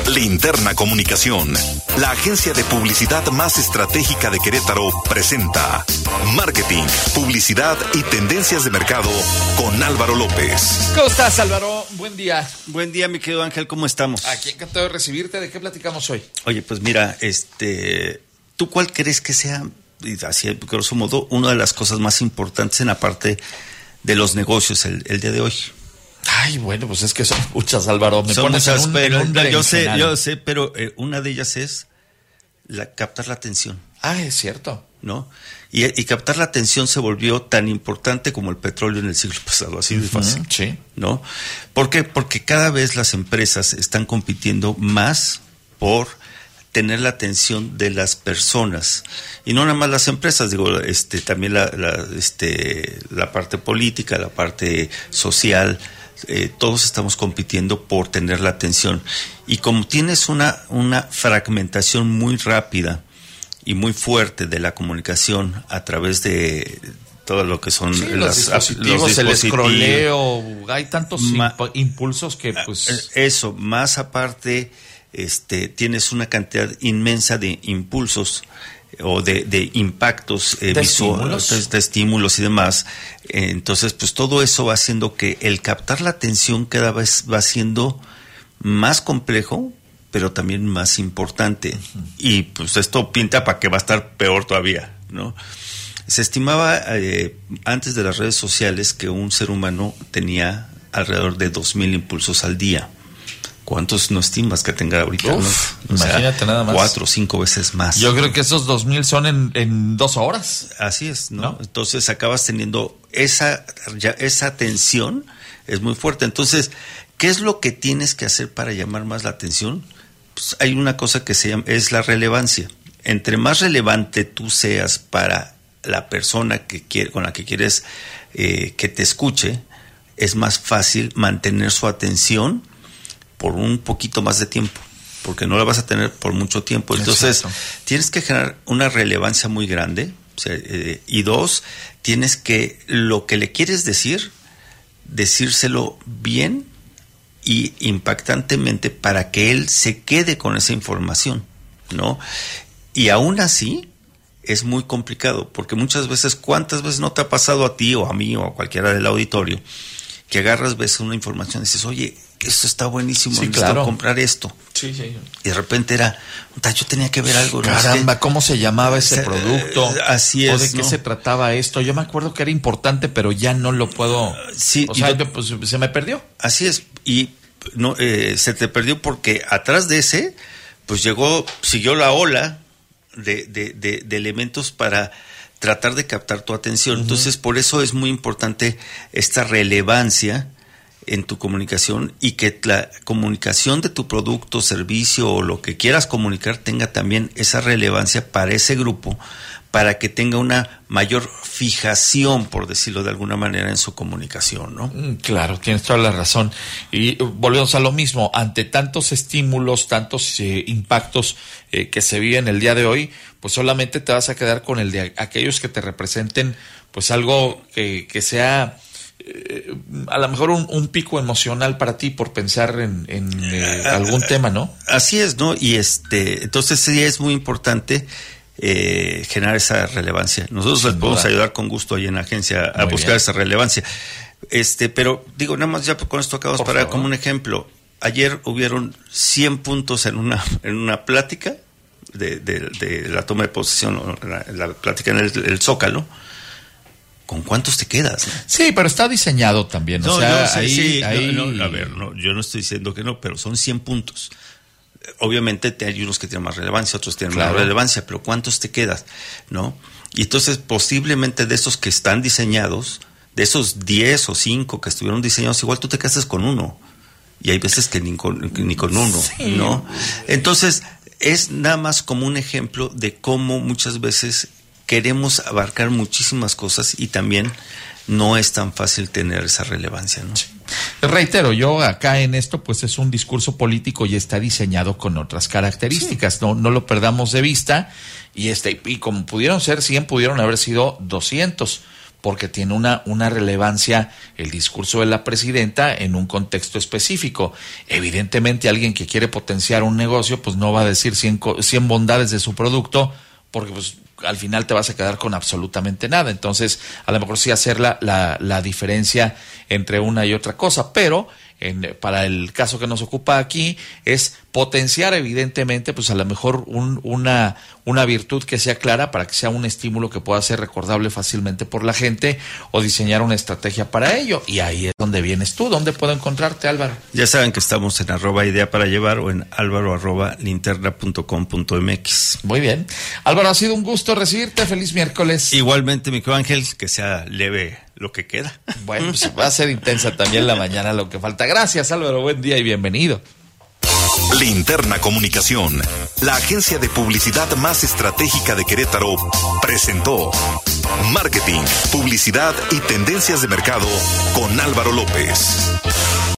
Linterna Comunicación, la agencia de publicidad más estratégica de Querétaro, presenta Marketing, Publicidad y Tendencias de Mercado con Álvaro López. ¿Cómo estás, Álvaro? Buen día. Buen día, mi querido Ángel, ¿cómo estamos? Aquí encantado de recibirte. ¿De qué platicamos hoy? Oye, pues mira, ¿tú cuál crees que sea, así grosso modo, una de las cosas más importantes en la parte de los negocios el día de hoy? Ay, bueno, pues es que son muchas, Álvaro. Me son pones muchas, en un, pero en un yo sé, pero una de ellas es captar la atención. Ah, es cierto. ¿No? Y captar la atención se volvió tan importante como el petróleo en el siglo pasado, así de fácil. Sí. ¿No? ¿Por qué? Porque cada vez las empresas están compitiendo más por tener la atención de las personas. Y no nada más las empresas, también la parte política, la parte social. Todos estamos compitiendo por tener la atención. Y como tienes una fragmentación muy rápida y muy fuerte de la comunicación a través de todo lo que son los dispositivos, el escroleo, hay tantos impulsos que pues... Eso, más aparte, tienes una cantidad inmensa de impulsos o de impactos visuales, de estímulos y demás. Entonces, pues todo eso va haciendo que el captar la atención cada vez va siendo más complejo, pero también más importante. Uh-huh. Y pues esto pinta para que va a estar peor todavía, ¿no? Se estimaba antes de las redes sociales que un ser humano tenía alrededor de 2,000 impulsos al día. ¿Cuántos no estimas que tenga ahorita? Uf, ¿no? Imagínate nada más. 4 o 5 veces más. Yo creo que esos 2,000 son en 2 horas. Así es, ¿no? Entonces acabas teniendo esa atención, es muy fuerte. Entonces, ¿qué es lo que tienes que hacer para llamar más la atención? Pues hay una cosa que se llama, es la relevancia. Entre más relevante tú seas para la persona con la que quieres que te escuche, es más fácil mantener su atención por un poquito más de tiempo, porque no la vas a tener por mucho tiempo. Entonces, tienes que generar una relevancia muy grande, y 2, tienes que, lo que le quieres decir, decírselo bien y impactantemente para que él se quede con esa información, ¿no? Y aún así, es muy complicado, porque muchas veces, ¿cuántas veces no te ha pasado a ti o a mí o a cualquiera del auditorio, que agarras, ves una información y dices, oye, esto está buenísimo, necesito comprar esto. Sí. Y de repente yo tenía que ver algo. Caramba, ¿cómo se llamaba ese producto? Así es. ¿O de qué se trataba esto? Yo me acuerdo que era importante, pero ya no lo puedo... pues se me perdió. Así es. Y no se te perdió porque atrás de ese, pues siguió la ola de elementos para tratar de captar tu atención. Uh-huh. Entonces, por eso es muy importante esta relevancia en tu comunicación y que la comunicación de tu producto, servicio o lo que quieras comunicar tenga también esa relevancia para ese grupo, para que tenga una mayor fijación, por decirlo de alguna manera, en su comunicación, ¿no? Claro, tienes toda la razón. Y volvemos a lo mismo, ante tantos estímulos, tantos impactos que se viven el día de hoy, pues solamente te vas a quedar con el de aquellos que te representen, pues algo que sea... a lo mejor un pico emocional para ti por pensar en algún tema, ¿no? Así es, ¿no? Y entonces sí es muy importante generar esa relevancia. Nosotros les podemos ayudar con gusto ahí en la agencia a buscar esa relevancia. Pero digo, nada más ya con esto acabamos para dar como un ejemplo. Ayer hubieron 100 puntos en una plática de la toma de posesión, la plática en el Zócalo. ¿Con cuántos te quedas? ¿No? Sí, pero está diseñado también. No, yo no estoy diciendo que no, pero son 100 puntos. Obviamente hay unos que tienen más relevancia, otros tienen menos relevancia, pero ¿cuántos te quedas? ¿No? Y entonces posiblemente de esos que están diseñados, de esos 10 o 5 que estuvieron diseñados, igual tú te casas con uno. Y hay veces que ni con uno, sí. ¿No? Entonces es nada más como un ejemplo de cómo muchas veces queremos abarcar muchísimas cosas y también no es tan fácil tener esa relevancia, ¿no? Sí. Reitero, yo acá en esto pues es un discurso político y está diseñado con otras características, sí. No lo perdamos de vista y como pudieron ser 100, pudieron haber sido 200, porque tiene una relevancia el discurso de la presidenta en un contexto específico. Evidentemente alguien que quiere potenciar un negocio pues no va a decir 100 bondades de su producto, porque pues al final te vas a quedar con absolutamente nada. Entonces a lo mejor sí hacer la diferencia entre una y otra cosa, pero para el caso que nos ocupa aquí es potenciar evidentemente pues a lo mejor una virtud que sea clara para que sea un estímulo que pueda ser recordable fácilmente por la gente, o diseñar una estrategia para ello. Y ahí es donde vienes tú. ¿Dónde puedo encontrarte, Álvaro? Ya saben que estamos en @idea para llevar o en alvaro@linterna.com.mx. Muy bien. Álvaro, ha sido un gusto recibirte. Feliz miércoles. Igualmente, mi Ángel, que sea leve lo que queda. Bueno, pues va a ser intensa también la mañana lo que falta. Gracias, Álvaro. Buen día y bienvenido. Linterna Comunicación, la agencia de publicidad más estratégica de Querétaro, presentó Marketing, Publicidad y Tendencias de Mercado con Álvaro López.